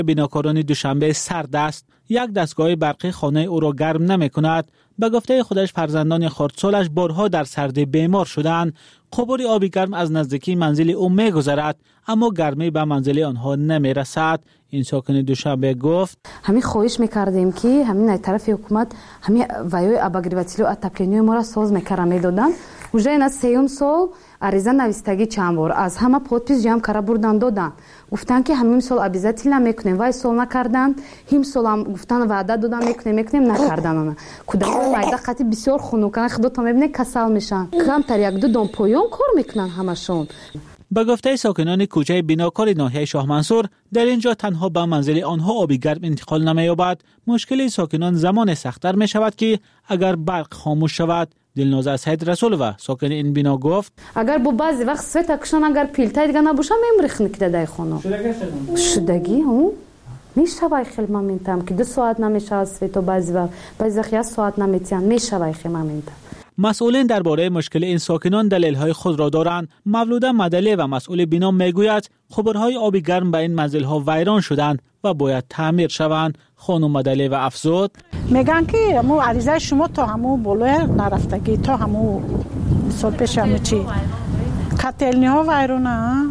بیناکاران دوشنبه سرد است. یک دستگاه برقی خانه او را گرم نمی کند. به گفته خودش فرزندان خردسالش بارها در سردی بیمار شدند. قبور آبی گرم از نزدیکی منزل او می گذرد اما گرمی به منزل آنها نمی رسد. این ساکن دوشنبه گفت همین خواهش میکردیم که همین از طرف حکومت همین ویای اباگریواتیلو اتپلینیو ما را ساز میکردن میدادن. уже این از 3 سال عریضه نویستگی چند بار از همه پودپیس جمع کرده بردن دادن. گفتن که همین سال обязательно میکنیم وای سال نکردن. هم سال هم گفتن وعده دادن میکنیم نکردن اون. کودکان مایده خاطی بسیار خنوکان خدا تا میبینه کسل میشن. کمتر 1-2 دام پایان کار میکنن همشون. به گفته ساکنان کوچه بیناکار ناحیه شاه منصور در اینجا تنها به منزل آنها آبی گرم انتقال نمی‌یابد. مشکل ساکنان زمان سخت‌تر می‌شود که اگر برق خاموش شود. دلنوزه سید رسول و ساکن این بنا گفت اگر با بعضی وقت سویت کشان اگر پیلتای دیگه نباشه میمریخ نکده دای خونه شدگی میشوای خیلی مامینتم که 2 ساعت نمیشه از سویت و بعضی وقت 1 ساعت نمیتیان میشوای خیلی مامینتم. مسئولین درباره مشکل این ساکنان دلیل‌های خود را دارند. مولوده مدلی و مسئول بنا میگوید خبرهای آبی گرم به این منزل‌ها ویران شدند و باید تعمیر شوند. خانم مدلی و افزود میگن که همو عریضه شما تا همو بالای نرفتگی تا همو سال پیش همو چی کتلنی ها ویرانه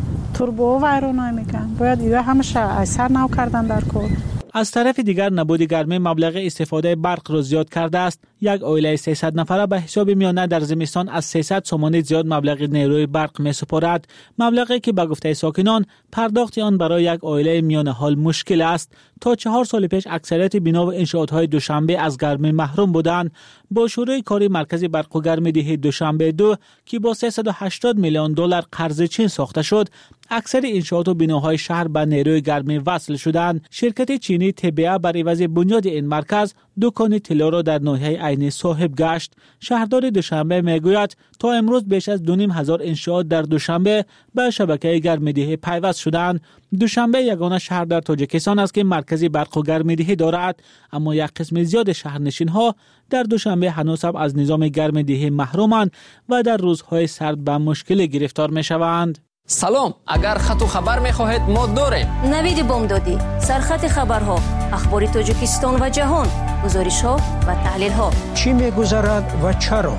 توربو ویرانه میگن باید ایده همش اثر نو کردن در کار. از طرف دیگر نبود گرمی مبلغ استفاده برق را زیاد کرده است. یک عائله 300 نفره به حساب میانه در زمستان از 300 سومانی زیاد مبلغ نیروی برق میسپارد. مبلغی که به گفته ساکنان پرداخت آن برای یک عائله میانه حال مشکل است. تا 4 سال پیش اکثریت بنا و انشاءات‌های دوشنبه از گرمی محروم بودند. با شروع کاری مرکز برق و گرمی دهی دوشنبه 2 که با 380 میلیون دلار قرض چین ساخته شد، اکثر انشاءات و بناهای شهر به نیروی گرمی وصل شدند. شرکت چینی تبعه بر عوض بنیاد این مرکز دکان طلا را در ناحیه عین صاحب گشت. شهردار دوشنبه میگوید تا امروز بیش از 2,500 انشاءات در دوشنبه به شبکه گرمیدهی پیوست شدند. دوشنبه یگانه شهر در تاجیکستان است که مرکزی برق و گرمیدهی دارد، اما یک قسم زیاد شهرنشین ها در دوشنبه هنوز هم از نظام گرمیدهی محرومند و در روزهای سرد به مشکل گرفتار میشوند. سلام، اگر خط و خبر میخواهید ما داریم. نوید بامدادی، سرخط خبرها، اخبار تاجیکستان و جهان، گزارش ها و تحلیل ها. چی میگذرد و چرا؟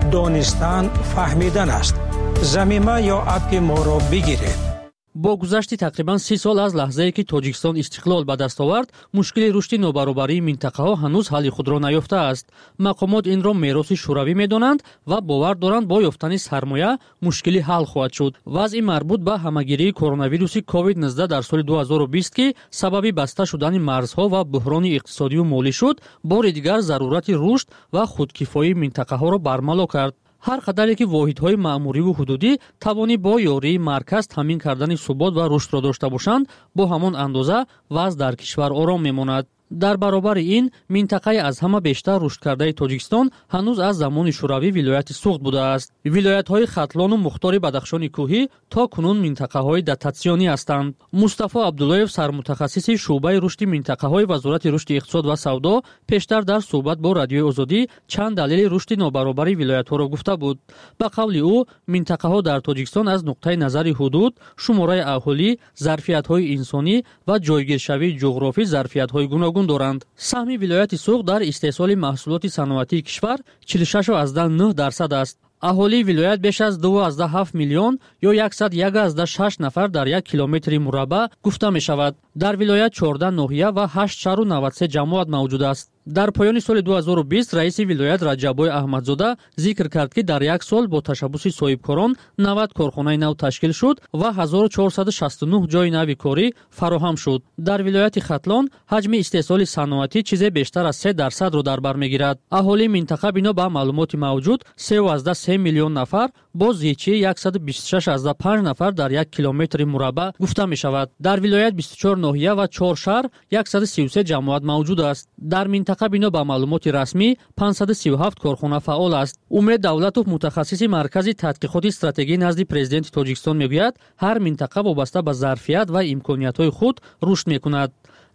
دانستن فهمیدن است. ضمیمه یا اپ ما را بگیرید. با گذشت تقریبا 30 سال از لحظه‌ای که تاجیکستان استقلال به دست آورد، مشکل رشد نابرابری منطقه‌ها هنوز حل خود را نیافته است. مقامات این را میراث شوروی می‌دانند و باور دارند با یافتن سرمایه مشکلی حل خواهد شد. وضع مربوط به همه‌گیری کرونا ویروس کووید 19 در سال 2020 که سبب بسته شدن مرزها و بحران اقتصادی و مالی شد، بار دیگر ضرورت رشد و خودکفایی منطقه‌ها را برملا کرد. هر قدری که واحدهای مأموری و حدودی توانی با یاری مرکز تامین کردن ثبات و رشد را داشته باشند، با همان اندازه وضع در کشور آرام میماند. در برابر این منطقه از همه بیشتر رشد کرده تاجیکستان هنوز از زمان شوروی ولایت سوخت بوده است. ولایت‌های ختلان و مختار بدخشان کوهی تا کنون منطقه‌های داتاسیونی هستند. مصطفی عبداللهیف سرمتخصص شعبه رشد منطقه‌های وزارت رشد اقتصاد و سودا پیشتر در صحبت با رادیوی آزادی چند دلیل رشد نابرابری ولایت‌ها را گفته بود. به قول او منطقه‌ها در تاجیکستان از نقطه نظر حدود، شماره اهالی، ظرفیت‌های انسانی و جایگیرشوی جغرافی ظرفیت‌های گوناگون دارند. سهم ولایت سوق در استحصال محصولات صنعتی کشور 46.9% است. اهالی ولایت بیش از 2.7 میلیون یا 101.6 نفر در 1 کیلومتر مربع گفته می شود. در ولایت 14 ناحیه و 8.93 جماعت موجود است. در پایان سال 2020 رئیس ولایت رجبای احمدزاده ذکر کرد که در یک سال با تشبث صاحبکاران 90 کارخانه نو تشکیل شد و 1469 جای نو کاری فراهم شد. در ولایت ختلان حجم استحصال صنعتی چیزی بیشتر از 3% را در بر میگیرد. اهالی منطقه بنا به معلومات موجود 3.3 میلیون نفر با زیچه 126.5 نفر در 1 کیلومتر مربع گفته می شود. در ولایت 24 ناحیه و 4 شهر 133 جماعت موجود است. در منطقه بنا به معلومات رسمی 537 کارخانه فعال است. امید دولتوف متخصص مرکز تحقیقات استراتژی نزد پرزیدنت تاجیکستان میگوید هر منطقه وابسته به ظرفیت و امکانیت‌های خود رشد می‌کند.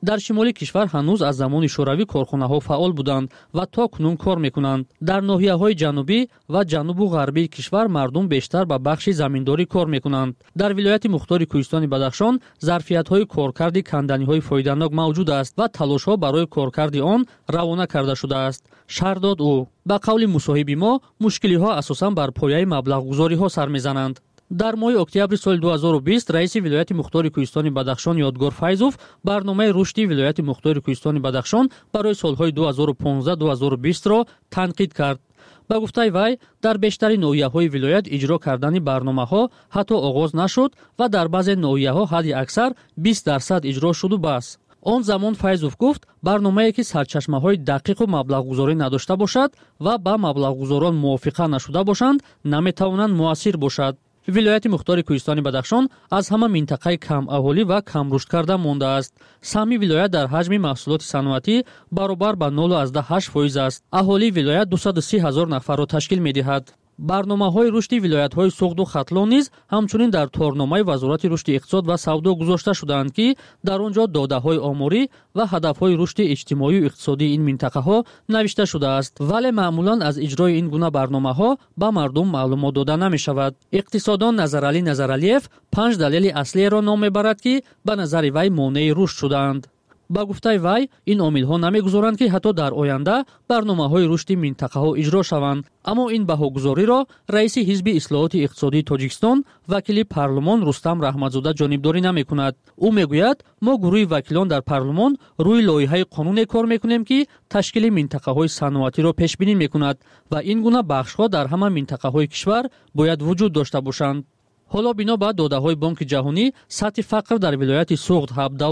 дар шимоли кишвар ҳанӯз аз замони шӯравӣ корхонаҳо фаъол буданд ва то кунун кор мекунанд. дар ноҳияҳои ҷанубӣ ва ҷанубу ғарбии кишвар мардум бештар ба бахши заминдорӣ кор мекунанд. дар вилояти мухтори кӯҳистони Бадахшон зарфиятҳои коркарди канданиҳои фоиданок мавҷуд аст ва талошҳо барои коркарди он равона карда шудааст, шаҳр дод ӯ. ба қавли мусоҳиби мо, мушкилиҳо асосан бар пояи маблағгузориҳо сар мезананд. дар моҳи октябри соли 2020 раиси вилояти мухтори кӯҳистони Бадахшон Ёдгор Файзов барномаи рушди вилояти мухтори кӯҳистони Бадахшон барои солҳои 2015-2020-ро танқид кард. ба гуфтаи вай, дар бештари ноҳияҳои вилоят иҷро кардани барномаҳо ҳатто оғоз нашуд ва дар баъзе ноҳияҳо ҳадди аксар 20% иҷро шуду бас. он замон Файзов гуфт, барномае ки сарчашмаҳои дақиқу маблағгузорӣ надошта бошад ва ба маблағгузорон мувофиқа нашуда бошанд, наметавонанд муассир бошад. вилояти мухтори кӯҳистони Бадахшон аз ҳама минтақаи камаҳолӣ ва камрушд карда мондааст. саҳми вилоят дар ҳаҷми маҳсулоти саноатӣ баробар ба 0.8% аст. аҳолии вилоят 230 000 нафарро ташкил медиҳад. барномаҳои рушди вилоятҳои Суғду Хатлон низ ҳамчунин дар торномаи Вазорати рушди иқтисод ва савдо гузошта шудаанд, ки дар он ҷо додаҳои оморӣ ва ҳадафҳои рушди иҷтимоию иқтисодии ин минтақаҳо навишта шудааст, вале маъмулан аз иҷрои ин гуна барномаҳо ба мардум маълумот дода намешавад. иқтисоддон Назаралӣ Назаралиев 5 далели аслиеро ном мебарад, ки ба назари вай монеи рушд шудаанд. ба гуфтаи вай, ин омилҳо намегузоранд, ки ҳатто дар оянда барномаҳои рушди минтақаҳо иҷро шаванд. аммо ин баҳогузориро раиси ҳизби ислоҳоти иқтисодии Тоҷикистон, вакили парлумон Рустам Раҳматзода ҷонибдорӣ намекунад. ӯ мегӯяд, мо гурӯҳи вакилон дар парлумон рӯи лоиҳаи қонуне кор мекунем, ки ташкили минтақаҳои саноатиро пешбинӣ мекунад ва ин гуна бахшҳо дар ҳама минтақаҳои кишвар бояд вуҷуд дошта бошанд. ҳоло бино ба додаҳои Бонки ҷаҳонӣ, сатҳи фақр дар вилояти Суғд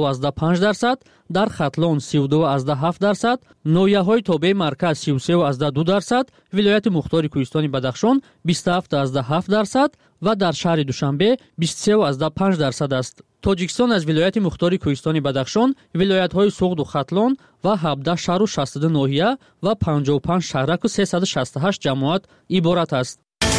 17.5%, дар Хатлон 32.7%, ноҳияҳои тобеи марказ 33.2%, вилояти мухтори кӯҳистони Бадахшон 27.7% ва дар шаҳри Душанбе 23.5% аст. Тоҷикистон аз вилояти мухтори кӯҳистони Бадахшон, вилоятҳои Суғду Хатлон ва 17 шаҳру 62 ноҳия ва 55 шаҳраку 368 ҷамоат иборат аст.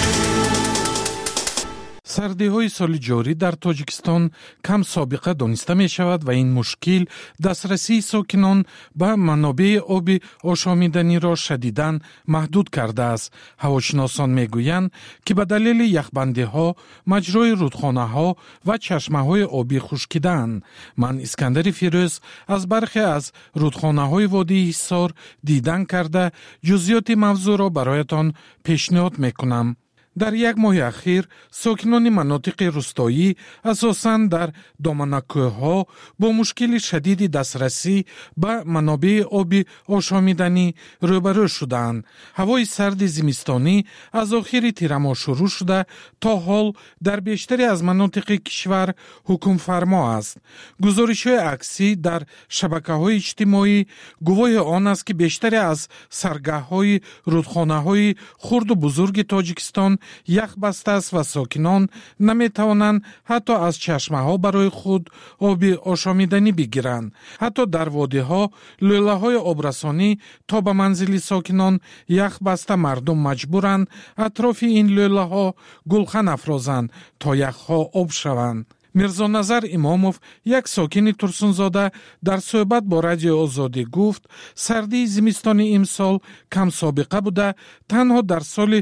сардиҳои соли ҷорӣ дар Тоҷикистон кам собиқа дониста мешавад ва ин мушкил дастрасии сокинон ба манобеи оби ошомиданиро шадидан маҳдуд кардааст. ҳавошиносон мегӯянд, ки ба далели яхбандиҳо, маҷрои рудхонаҳо ва чашмаҳои обӣ хушкидаанд. ман Искандари Фирӯз аз бархе аз рудхонаҳои водии Ҳисор дидан карда, ҷузъиёти мавзӯъро бароятон пешниҳод мекунам. дар як моҳи ахир сокинони манотиқи рустоӣ асосан дар доманакӯҳҳо бо мушкили шадиди дастрасӣ ба манобеи оби ошомиданӣ рӯбарӯ шудаанд. ҳавои сарди зимистонӣ аз охири тирамоҳ шурӯъ шуда то ҳол дар бештари аз манотиқи кишвар ҳукмфармо аст. гузоришҳои аксӣ дар шабакаҳои иҷтимоӣ гувоҳи он аст, ки бештаре аз саргаҳҳои рудхонаҳои хурду бузурги Тоҷикистон ях бастааст ва сокинон наметавонанд ҳатто аз чашмаҳо барои худ оби ошомиданӣ бигиранд. ҳатто дар водиҳо лӯлаҳои обрасонӣ то ба манзили сокинон ях баста мардум маҷбуранд атрофи ин лӯлаҳо гулхан афрозанд то яхҳо об шаванд. Мирзоназар Имомов, як сокини Турсунзода, дар суҳбат бо Радиои Озодӣ гуфт, сардии зимистони имсол камсобиқа буда, танҳо дар соли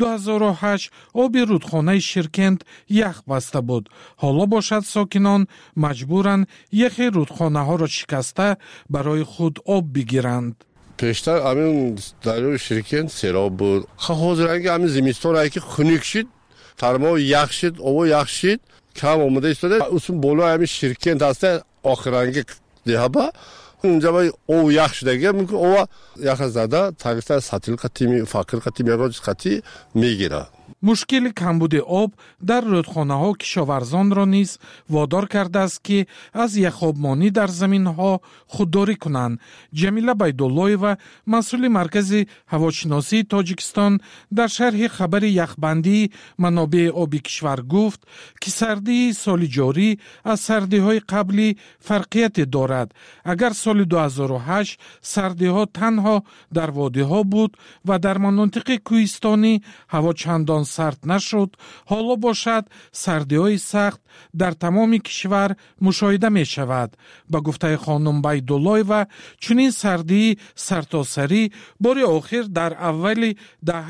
2008 оби рудхонаи Ширкент ях баста буд. ҳоло бошад сокинон маҷбуранд яхи рудхонаҳоро шикаста барои худ об бигиранд. пештар амин дарёи Ширкент сероб буд. ҳозиранги амин зимистон ки хунук шид, тармо ях шид, ово ях шид, кам омада истода. усун боло амин Ширкент аста охиранги деҳаба اونجا باید او یخ شدگی ممکن او یخ زده تاکستان ساتیل قطعی فاکر قطعی میراج قطعی میگیره. مشکل کمبود آب در رودخانه‌ها کشاورزان را نیز وادار کرده است که از یخابمانی در زمین‌ها خودداری کنند. جمیله بیدالله‌یوا مسئول مرکز هواشناسی تاجیکستان در شرح خبر یخبندی منابع آبی کشور گفت که سردی سال جاری از سردی‌های قبلی فرقیت دارد. اگر سال 2008 سردی‌ها تنها در وادی‌ها بود و در مناطق کوهستانی هوا چندان چندان سرد نشد، حالا باشد سردی‌های سخت در تمام کشور مشاهده می شود. با گفته خانم بایدولایوا، چنین سردی سرتاسری بار آخر در اول دهه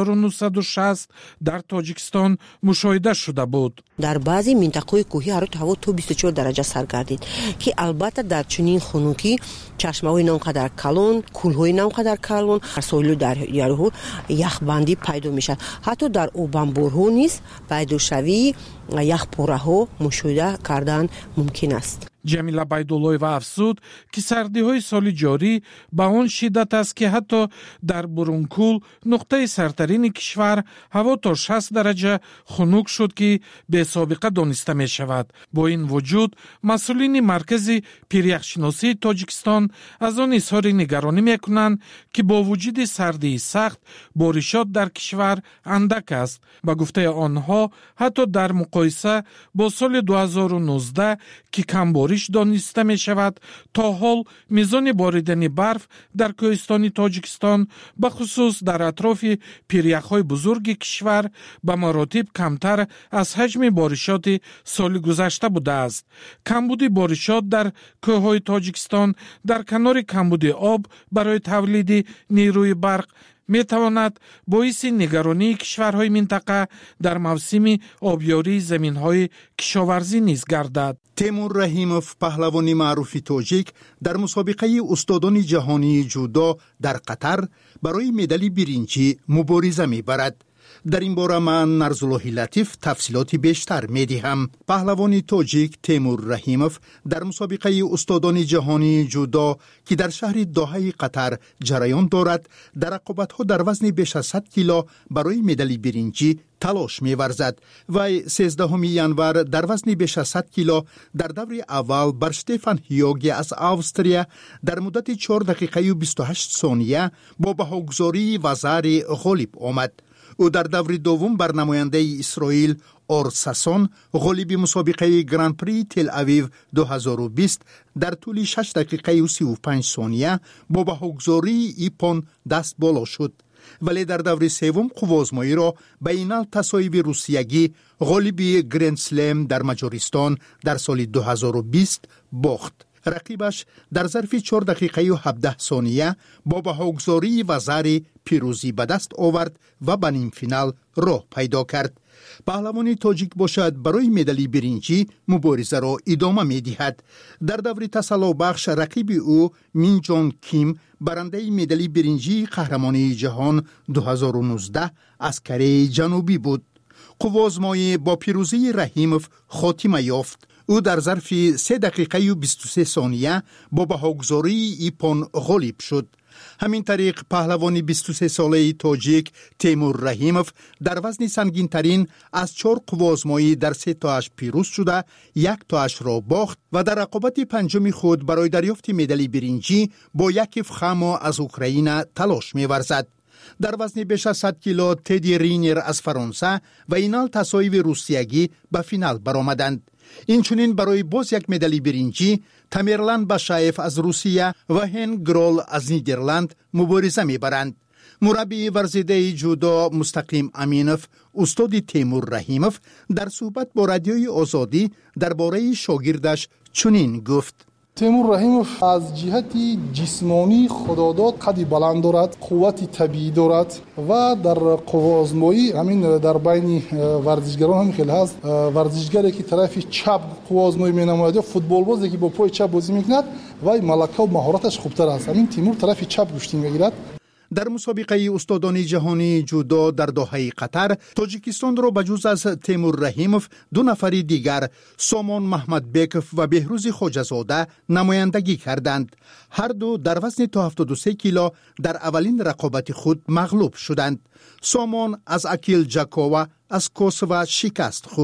1960 در تاجیکستان مشاهده شده بود. در بعضی منطقه‌های کوهی حرارت هوا تا 24 درجه سر گردید که البته در چنین خنوکی چشمه‌های نانقدر کلان، کول‌های نانقدر کلان، سایل دریاها یخبندی پیدا میشد. حتی در اوبانبورها نیز پیدا شوی یخ پوره‌ها مشاهده کردن ممکن است. جمیله بایدولایوا افزود که سردی‌های سال جاری با آن شدت است که حتی در برونکول نقطه سرترین کشور هوا تا 60 درجه خنک شد که به سابقه دانسته می شود. با این وجود مسئولین مرکز پیریخشناسی تاجیکستان از آن اظهار نگرانی می کنند که با وجود سردی سخت بارشات در کشور اندک است. با گفته آنها حتی در مقایسه با سال 2019 که کم بارش دانسته می شود، تا حال میزان باریدن برف در کوهستان تاجیکستان به خصوص در اطراف پیریخ‌های بزرگ کشور به مراتب کمتر از حجم بارشات سال گذشته بوده است. کمبود بارشات در کوههای تاجیکستان در کنار کمبود آب برای تولید نیروی برق می تواند باعث نگرانی کشورهای منطقه در موسم آبیاری زمینهای کشاورزی نیز گردد. تیمور رحیموف، پهلوان معروف تاجیک، در مسابقه استادان جهانی جودو در قطر برای مدال برنجی مبارزه می برد. در این باره من نرزالله لطیف تفصیلاتی بیشتر می دهم. پهلوان تاجیک تیمور رحیموف در مسابقه استادان جهانی جودو که در شهر دوحه قطر جریان دارد، در رقابت‌ها در وزن بیش از 100 کیلو برای مدال برنجی تلاش می ورزد. و 13 ژانویه در وزن بیش از 100 کیلو در دور اول بر شتفان هیوگی از آستریا در مدت 4 دقیقه و 28 ثانیه با بهاگذاری وزاری غالب آمد. او در دور دوم بر نماینده اسرائیل اورساسون غالب مسابقه گراند پری تل اویو 2020 در طول 6 دقیقه و 35 ثانیه با بهاگذاری ایپون دست بالا شد. ولی در دور سوم قوازمایی را بین تصایب روسیگی غالب گرند سلم در مجارستان در سال 2020 باخت. رقیبش در ظرف 4 دقیقه و 17 ثانیه با بهاگذاری وزاری پیروزی به دست آورد و به نیم فینال راه پیدا کرد. پهلوان تاجیک باشد برای مدال برنجی مبارزه را ادامه می دهد. در دور تسلا بخش رقیب او مین جونگ کیم برنده مدال برنجی قهرمانی جهان 2019 از کره جنوبی بود. قوازمایی با پیروزی رحیموف خاتمه یافت. او در ظرف 3 دقیقه و 23 ثانیه با بهاگذاری ایپون غالب شد. همین طریق پهلوان 23 ساله تاجیک تیمور رحیموف در وزن سنگین ترین از 4 قوازمایی در 3 تاش پیروز شده، 1 تاش را باخت و در رقابت پنجم خود برای دریافت مدال برنجی با یکیف خامو از اوکراین تلاش می ورزد. در وزن بیش از 100 کیلو تدی رینر از فرانسه و اینال تصایب روسیگی به فینال برآمدند. اینچنین برای باز یک مدال برنجی تامیرلان باشایف از روسیه و هن گرول از نیدرلند مبارزه می‌برند. مربی ورزیده جودو مستقیم امینوف استاد تیمور رحیموف در صحبت با رادیوی آزادی درباره شاگردش چنین گفت: تیمور رحیموف از جهت جسمانی خداداد قدی بلند دارد، قوت طبیعی دارد و در قوازمایی همین در بین ورزشگران هم خیلی هست. ورزشگری که طرف چپ قوازمایی می‌نماید، فوتبال بازی که با پای چپ بازی می‌کند و ملکه و مهارتش خوبتر است. همین تیمور طرف چپ گوشتی می‌گیرد. در مسابقه استادان جهانی جودو در دوحه قطر، تاجیکستان را بجز از تیمور رحیموف 2 نفر دیگر سامان محمد بیکوف و بهروز خواجه‌زاده نمایندگی کردند. هر دو در وزن تا 73 کیلو در اولین رقابت خود مغلوب شدند. سامان از اکیل جاکووا از کوسوو شکست خورد.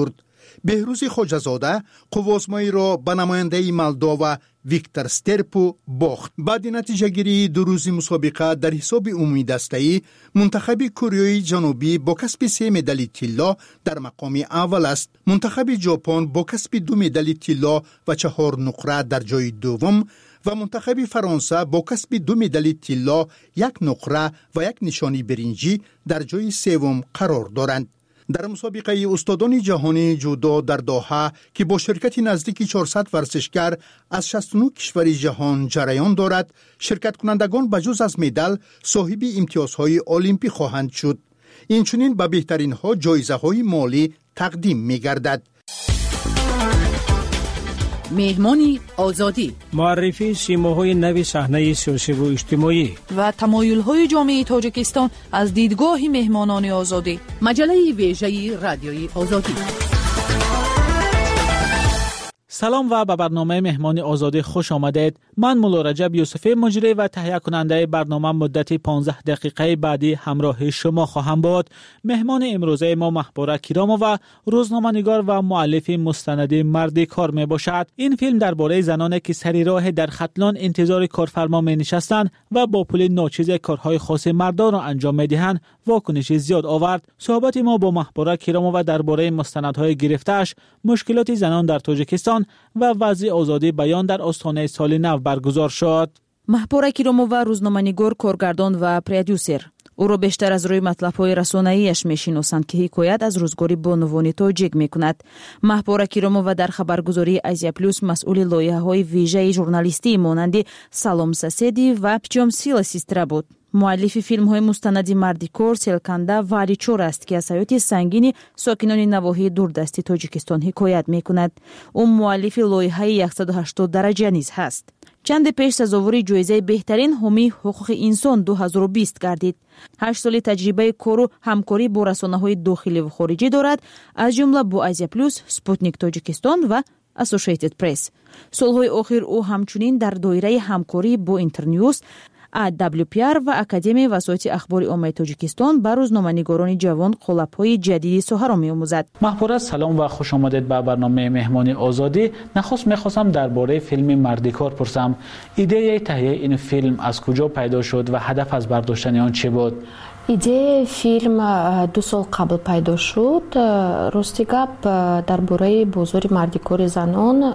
بهروز خواجه‌زاده قوازمایی را به نماینده مولداوا ویکتور سترپو باخت. بعد نتیجه گیری دو روزی مسابقه در حساب عمومی دسته‌ای منتخب کره جنوبی با کسب 3 مدال طلا در مقام اول است. منتخب ژاپن با کسب 2 مدال طلا و 4 نقره در جای دوم و منتخب فرانسه با کسب 2 مدال طلا، 1 نقره و 1 نشانی برنجی در جای سوم قرار دارند. در مسابقه استادان جهانی جودو در دوحه که با شرکت نزدیک 400 ورزشکار از 69 کشور جهان جریان دارد، شرکت کنندگان بجز از مدال صاحب امتیازهای المپی خواهند شد. اینچنین به بهترین ها جایزه های مالی تقدیم می گردد. مهمانی آزادی، معرفی سیماهای نو صحنه سیاسی و اجتماعی و تمایل‌های جامعه تاجیکستان از دیدگاه مهمانان آزادی. مجله ویژه رادیوی آزادی. سلام و به برنامه مهمانی آزادی خوش آمدید. من مولا رجب یوسفی مجری و تهیه کننده برنامه مدت 15 دقیقه بعدی همراه شما خواهم بود. مهمان امروزه ما محبوره کیرامو و روزنامه‌نگار و مؤلف مستند مردی کار می باشد. این فیلم درباره زنانی که سری راه در ختلان انتظار کارفرما می نشستند و با پول ناچیز کارهای خاص مردان را انجام می دهند واکنش زیاد آورد. صحبت ما با محبوره کیرامو و درباره مستندهای گرفته‌اش، مشکلات زنان در تاجیکستان و وضع آزادی بیان در آستانه سال نو برگزار شد. محبوره کیرامو و روزنامه‌نگار، کارگردان و پرودیوسر. او را بیشتر از روی مطلب‌های رسانه‌ایش می‌شناسند که حکایت از روزگاری بانوانی تاجیک می‌کند. محبوره کیرامو و در خبرگزاری آزیا پلوس مسئول لایحه‌های ویژه ژورنالیستی مانند سالوم ساسیدی و پیجام سیلا سیسترا بود. مؤلف فیلم‌های مستند مردیکور، سلکنده و علیچور است که از حیات سنگین ساکنان نواحی دوردست تاجیکستان حکایت می‌کند. او مؤلف لایحه 180 درجه نیز هست. چند پیش سزاوار جایزه بهترین حامی حقوق انسان 2020 گردید. 8 سال تجربه کار و همکاری با رسانه‌های داخلی و خارجی دارد، از جمله با آزیا پلوس، سپوتنیک تاجیکستان و اسوسییتد پرس. سالهای آخر او همچنین در دایره همکاری با اینترنیوز، AWPR و اکادمی وسایط اخبار عامه تاجیکستان بر روزنامه‌نگاران جوان قالب‌های جدیدی ساحه را می‌آموزد. محبوره سلام و خوش آمدید به برنامه مهمانی آزادی. نخست می‌خواستم درباره فیلم مردیکار پرسم. ایده تهیه این فیلم از کجا پیدا شد و هدف از برداشتن آن چه بود؟ ایده فیلم 2 سال قبل پیدا شد. راستی گپ درباره بازار مردیکار زنان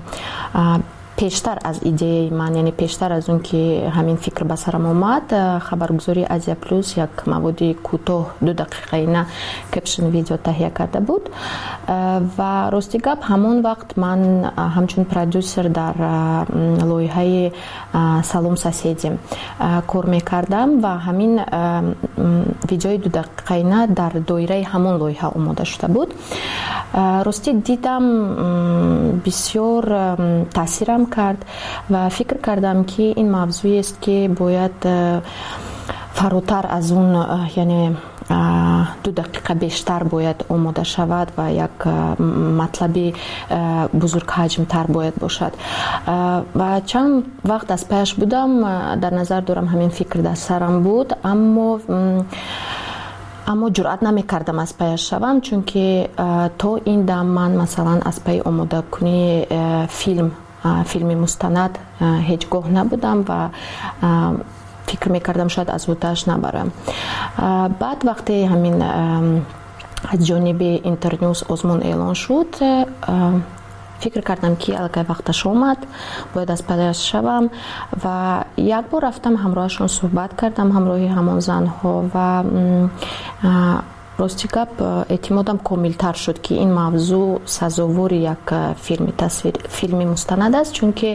پیشتر از ایده من، یعنی پیشتر از اون که همین فکر به سرم آمد، خبرگزاری آزیا پلوس یک مواد کوتاه 2 دقیقه نه کپشن ویدیو تهیه کرده بود و راستی گپ همون وقت من همچون پرودیوسر در لایحه سالوم ساسیدی کار میکردم و همین ویدیوی 2 دقیقه نه در دایره همون لایحه آماده شده بود. راستی دیدم بسیار تاثیرم کرد و فکر کردم که این موضوعی است که باید فراتر از اون، یعنی 2 دقیقه بیشتر باید آماده شود و یک مطلب بزرگ حجم تر باید باشد و چند وقت از پیش بودم در نظر دارم همین فکر در سرم بود، اما جرأت نمی کردم از پیش شوم، چون که تا این دم من مثلا از پی آماده کنی فیلم مستند هیچگاه نبودم و فکر میکردم شاید از وقتش نبرم. بعد وقتی همین از جانب اینترنیوز آزمون اعلان شد، فکر کردم که الگه وقتش آمد باید از پیش شوم و یک بار رفتم همراهشون صحبت کردم، همراه همان زنها و راستی گپ اعتمادم کاملتر شد که این موضوع سزاوار یک فیلم مستند است، چون که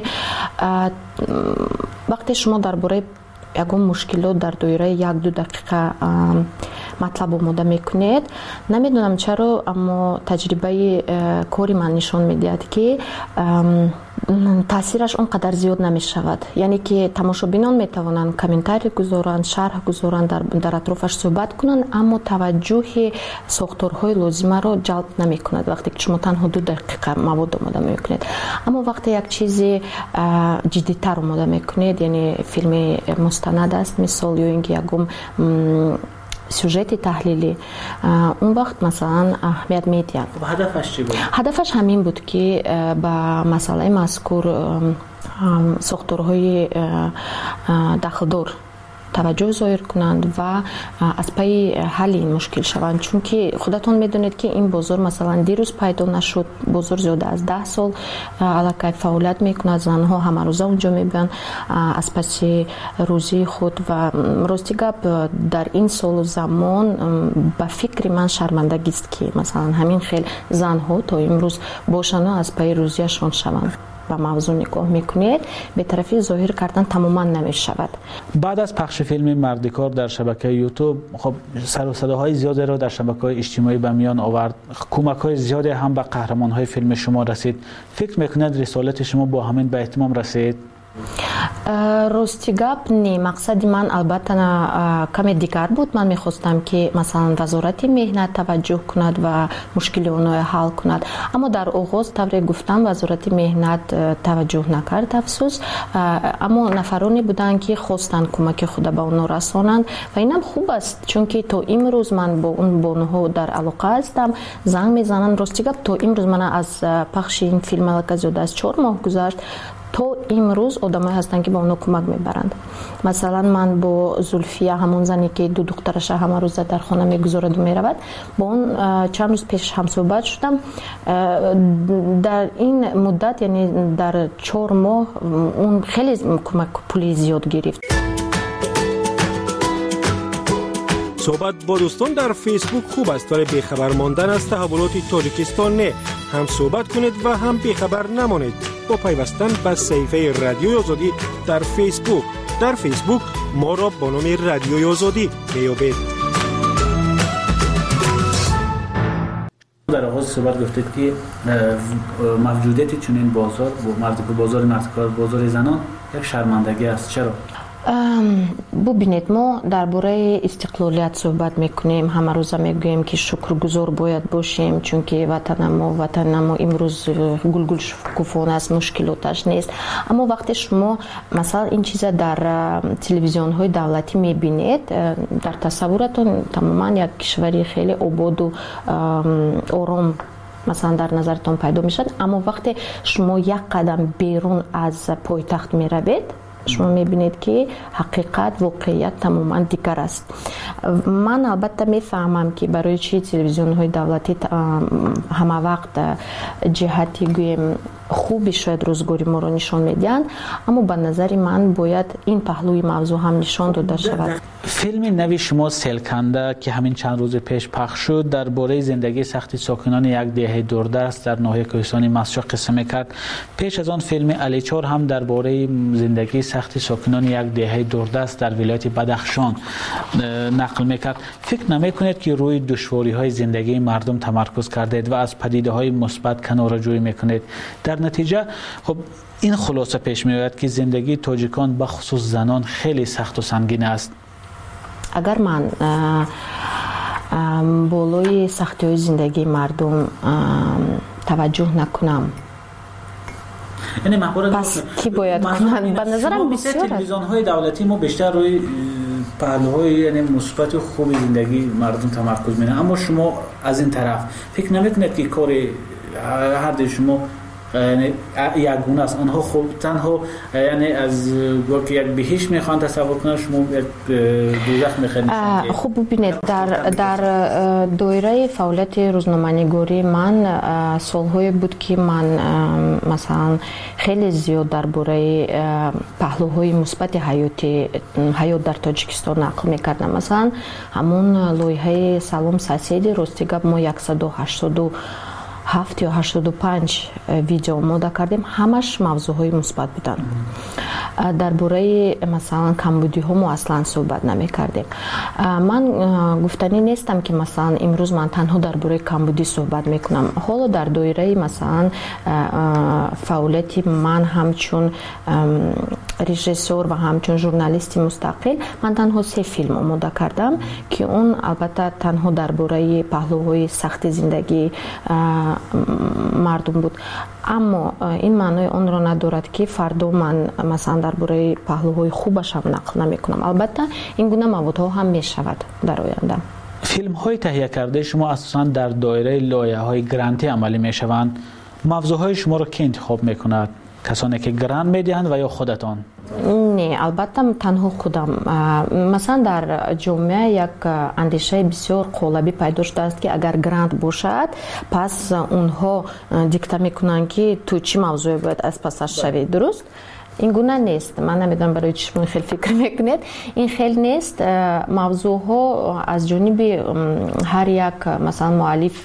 وقتی شما درباره یگان مشکلات در دایره 1-2 دقیقه مطلب آماده میکنید، نمیدونم چرا اما تجربه کاری من نشان میدهد که تاثیرش اونقدر زیاد نمیشود. یعنی که تماشابینان میتوانند کامنتاری گذارند، شرح گذارند، در اطرافش صحبت کنند، اما توجه ساختارهای لازمه را جلب نمیکند وقتی که شما تنها 2 دقیقه مواد آماده میکنید. اما وقتی یک چیز جدی‌تر آماده میکنید، یعنی فیلم مستند است مثال، یا اینکه یگم сюжети таҳлилӣ, он вақт масалан аҳамият медиҳад. ҳадафаш чӣ буд? ҳадафаш ҳамин буд, ки ба масъалаи мазкур сохторҳои дахлдор таваҷҷӯҳ зоҳир кунанд ва аз пайи ҳалли ин мушкил шаванд, чунки худатон медонед, ки ин бозор масалан дирӯз пайдо нашуд. Бозор зиёда аз 10 сол аллакай фаъолият мекунад, занҳо ҳамарӯза онҷо мебиёнд аз паси рӯзии худ ва рости гап дар ин солу замон ба фикри ман шармандагист, ки масалан ҳамин хел занҳо то имрӯз бошану аз пайи рӯзияшон шаванд. ба мавзӯъ нигоҳ мекунед, бетарафӣ зоҳир кардан тамоман намешавад. بعد از پخش فیلم مردکار در شبکه یوتیوب خب سر و صداهای زیادی را در شبکه‌های اجتماعی به میان آورد. کمک‌های زیادی هم به قهرمان‌های فیلم شما رسید. فکر می‌کنید رسالت شما با همین به اتمام رسید؟ рости гап не, мақсади ман албатта каме дигар буд. Ман мехостам, ки масалан вазорати меҳнат таваҷҷӯҳ кунад ва мушкили онҳо ҳал кунад, аммо дар оғоз тавре гуфтам вазорати меҳнат таваҷҷӯҳ накард, афсӯс. Аммо нафароне буданд, ки хостанд кӯмаки худа ба онҳо расонанд ва инам хуб аст, чунки то имрӯз ман бо он бонуҳо дар алоқа ҳастам, занг мезананд. Рости гап то имрӯз ман аз пахши ин филм аллакай зиёда аз 4 моҳ гузашт. То имрӯз одамое ҳастанд, ки ба онҳо кӯмак мебаранд. Масалан ман бо Зульфия, ҳамон зане ки ду духтараша ҳамарӯза дар хона мегузораду меравад, бо он чанд рӯз пеш ҳамсӯҳбат шудам. Дар ин муддат, яъне дар 4 моҳ он хеле кӯмак пули зиёд гирифт. صحبت با دوستان در فیسبوک خوب است، ولی بیخبر ماندن از تحولات تاجیکستان نه. هم صحبت کنید و هم بیخبر نمانید با پیوستن به صفحه رادیوی آزادی در فیسبوک. در فیسبوک ما را با نام رادیوی آزادی میابید. در آغاز صحبت گفتید که موجودیت چنین بازار بازار مردکار، بازار زنان یک شرمندگی است. چرا؟ бубинед, мо дар бораи истиқлолият суҳбат мекунем, ҳамарӯза мегӯем, ки шукргузор бояд бошем, чунки ватани мо имрӯз гулгул шукуфона аст, мушкилоташ нест. Аммо вақте шумо масалан ин чиза дар телевизионҳои давлатӣ мебинед, дар тасаввуратон тамоман як кишвари хеле ободу ором масалан дар назартон пайдо мешавад. Аммо вақте шумо як қадам берун аз пойтахт меравед, шумо мебинед, ки ҳақиқат, воқеият тамоман дигар аст. Ман албатта мефаҳмам, ки барои чи телевизионҳои давлатӣ ҳамавақт ҷиҳати гӯем хуби шояд рӯзгори моро нишон медиҳанд, аммо ба назари ман бояд ин паҳлӯи мавзӯъ ҳам нишон дода шавад. فیلم نوی شما سیلکنده که همین چند روز پیش پخش شد درباره زندگی سخت ساکنان یک دهه دوردست در ناحیه کوهستان مسجد قصه میکرد. پیش از آن فیلم علیچار هم درباره زندگی سخت ساکنان یک دهه دوردست در ولایت بدخشان نقل میکرد. فکر نمیکنید که روی دشواری های زندگی مردم تمرکز کردید و از پدیده های مثبت کناره‌جویی میکنید؟ در نتیجه خب این خلاصه پیش میآید که زندگی تاجیکان به خصوص زنان خیلی سخت و سنگین است. агар ман болои сахтиҳои зиндагии мардум таваҷҷӯҳ накунам, пас кӣ бояд кунад? Ба назарам бисёр аст. телевизионҳои давлатӣ мо бештар рӯи паҳлӯҳои яъне мусбату хуби зиндагии мардум тамаркуз менамоед, аммо шумо аз ин тараф фикр намекунед ки кори ҳарди шумо ягона аст? онҳо хуб танҳо яъне аз як биҳишт мехоҳанд тасаввур кунанд, шумо як дӯзах мехоҳед? хуб бубинед, дар доираи фаъолияти рӯзноманигории ман солҳое буд, ки ман масалан хеле зиёд дар бораи паҳлӯҳои мусбати ҳаёт дар Тоҷикистон нақл мекардам. Масалан ҳамон лоиҳаи Салом Саседи, рости гап мо 187 ё 85 видео мода кардем, ҳамаш мавзӯъҳои мусбат буданд. дар бораи масалан камбудиҳо мо аслан суҳбат намекардем. Ман гуфтанӣ нестам, ки масалан имрӯз ман танҳо дар бораи камбудӣ суҳбат мекунам. ҳоло дар доираи масалан фаъолияти ман ҳамчун режиссёр ва ҳамчун журналисти мустақил ман танҳо 3 филм омода кардам, ки он албатта танҳо дар бораи паҳлӯҳои сахти зиндагии мардум буд. аммо ин маънои онро надорад ки фардо ман масалан дар бораи паҳлӯҳои хубашам нақл намекунам. албатта ин гуна маводҳо ҳам мешавад дар оянда. филмҳои таҳия кардаи шумо асосан дар доираи лоиҳаҳои грантӣ амалӣ мешаванд. мавзӯъҳои шуморо ки интихоб мекунад? касоне ки грант медиҳанд ва ё худатон? не, албатта танҳо худам. масалан дар ҷомеа як андешаи бисёр қолабӣ пайдо шудааст ки агар грант бошад пас онҳо дикта мекунанд ки ту чӣ мавзӯе бояд аз пасаш шавӣ. дуруст? ин гуна нест. ман намедонам барои чӣ шумо хел фикр мекунед. ин хел нест. мавзӯъҳо аз ҷониби ҳар як масалан муаллиф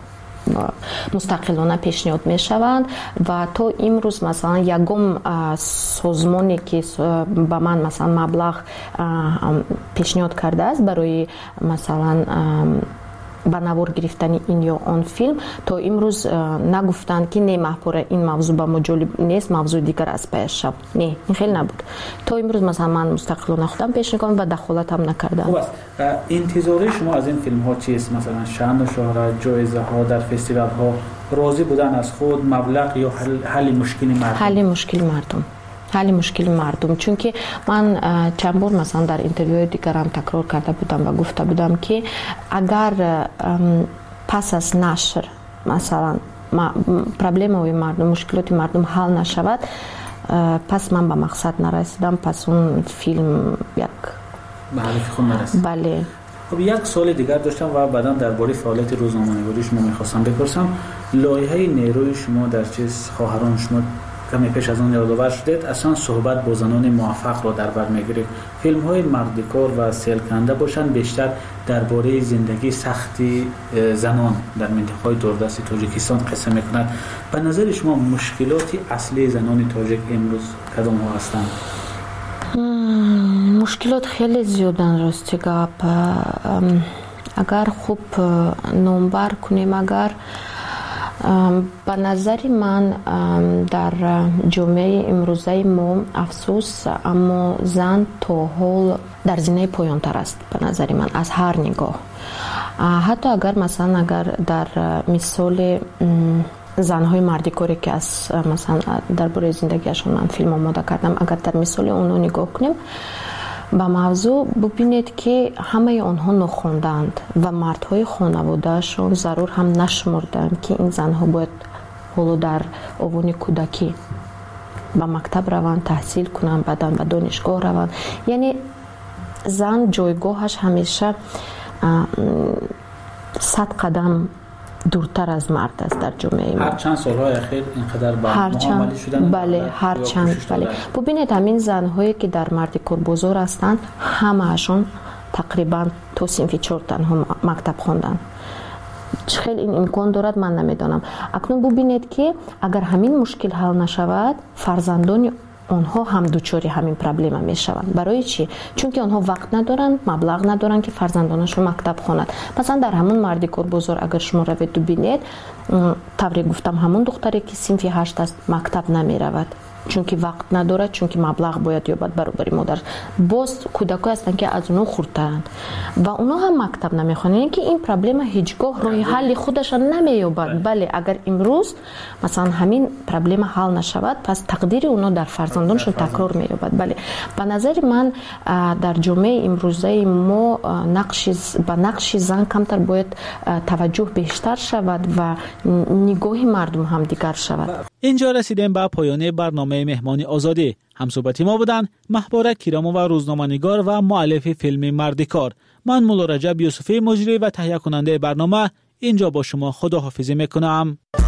мустақилона пешниҳод мешаванд ва то имрӯз масалан ягон созмоне ки ба ман масалан маблағ пешниҳод кардааст барои масалан ба навор гирифтани ин ё он филм, то имрӯз нагуфтанд ки не маҳбура ин мавзӯъ ба мо ҷолиб нест, мавзӯъ дигар аз паяш шав. Не, ин хел набуд. то имрӯз масалан ман мустақилона худам пеш мекунам ва дахолатам накардам. хуб аст. интизори шумо аз ин филмҳо чист? масалан шаъну шӯҳрат, ҷоизаҳо дар фестивалҳо, розӣ будан аз худ, маблағ ё ҳалли мушкили мардум? ҳалли мушкили мардум. ҳалли мушкили мардум. чунки ман чанд бор масалан дар интервюҳои дигарам такрор карда будам ва гуфта будам ки агар пас аз нашр масалан проблемаҳои мардум, мушкилоти мардум ҳал нашавад, пас ман ба мақсад нарасидам, пас он филм як ба ҳадафи худ нарасид. бале. خب یک سوال دیگر داشتم و بعداً درباره فعالیت روزنامه‌نگاری شما می‌خواستم بپرسم. لایحه نیروی شما در چیز خواهران شما کمی پیش از آن یادآور شدید اصلا صحبت با زنان موفق را در بر می‌گیرید. فیلم‌های مردکار و سیلکنده باشند بیشتر درباره زندگی سختی زنان در منطقه‌های دوردست تاجیکستان قصه می‌کند. به نظر شما مشکلات اصلی زنان تاجیک امروز کدام‌ها هستند؟ مشکلات خیلی زیادن راستی گپ. اگر خوب نمبر کنیم، اگر به نظر من در جامعه امروزه ما افسوس اما زن تا حال در زینه پایان تر است به نظر من از هر نگاه. حتی اگر مثلا اگر در مثال زنهای مردکاری که از مثلا درباره زندگیشون من فیلم آماده کردم، اگر در مثال اونها نگاه کنیم با موضوع ببینید که همه آنها نخوندند و مردهای خانوادهشون ضرور هم نشمردند که این زنها باید حالا در آوان کودکی به مکتب روند، تحصیل کنند، بعداً به دانشگاه روند. یعنی زن جایگاهش همیشه 100 قدم دورتر از مرد است در جامعه ما. هر چند سالهای اخیر اینقدر معامله شدن؟ بله، هر چند. بله. ببینید همین زنهایی که در مردکار بازار هستند همه‌شون تقریبا تا صنف 4 تنها مکتب خواندن. خیلی این امکان دارد من نمیدانم. اکنون ببینید که اگر همین مشکل حل نشود فرزندان آنها هم دوچاری همین پرابلم میشوند. برای چی؟ چون که آنها وقت ندارند، مبلغ ندارند که فرزندانشون مکتب خوانند. مثلا در همون مردکار بازار اگر شما روید ببینید، طوری گفتم همون دختری که صنف 8 است مکتب نمیرود. چون که وقت ندارد، چون که مبلغ باید یابد برابر مادر. باز کودکایی هستند که از اونها خردترند و اونها هم مکتب نمیخوانند. یعنی که این پرابلم هیچگاه راه حل خودش نمییابد. بله، اگر امروز مثلا همین پرابلم حل نشود، پس تقدیر اونها در فرزندانشون تکرار مییابد. بله، به نظر من در جامعه امروزه ما نقش زن کمتر باید توجه بیشتر شود و نگاه مردم هم دیگر شود. اینجا رسیدیم به پایان برنامه مهمانی آزادی. همصحبتی ما بودن محبوره کیرامووا روزنامه‌نگار و مؤلف فیلم مردکار. من مولا رجب یوسفی مجری و تهیه کننده برنامه اینجا با شما خداحافظی میکنم.